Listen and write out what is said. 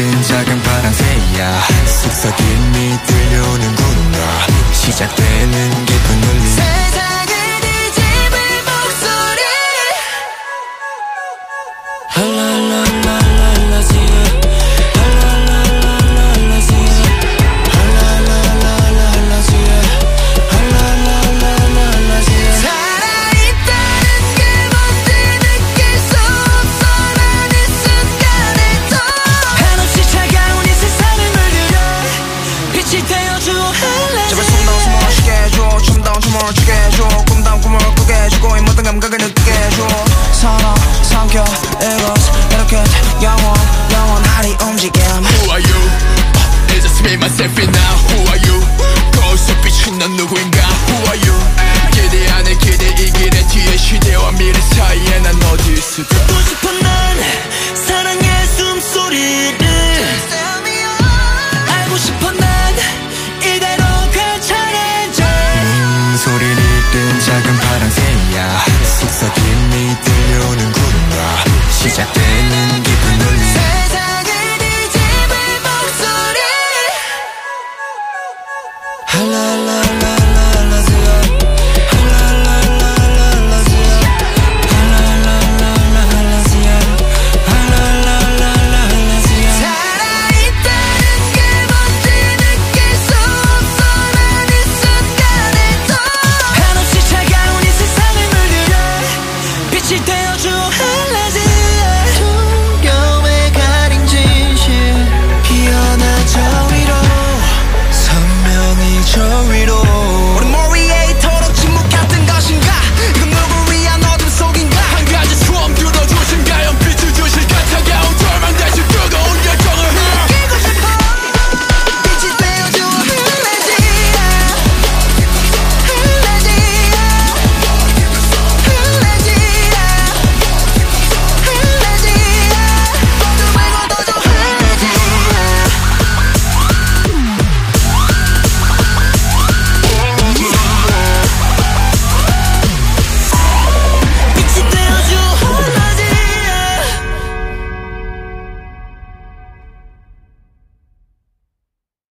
흩날리는 작은 파랑새야 속삭임이 들려오는 구름과 시작되는 깊은 울림 세상을 뒤집을 목소리 제발 숨다운 숨을 쉬게 해줘 춤다운 춤을 추게 해줘 꿈다운 꿈을 꾸게 해주고 이 모든 감각을 느끼게 해줘 사랑 삼켜 이것 이렇게 영원하리 움직임 Who are you? It's just me, myself and I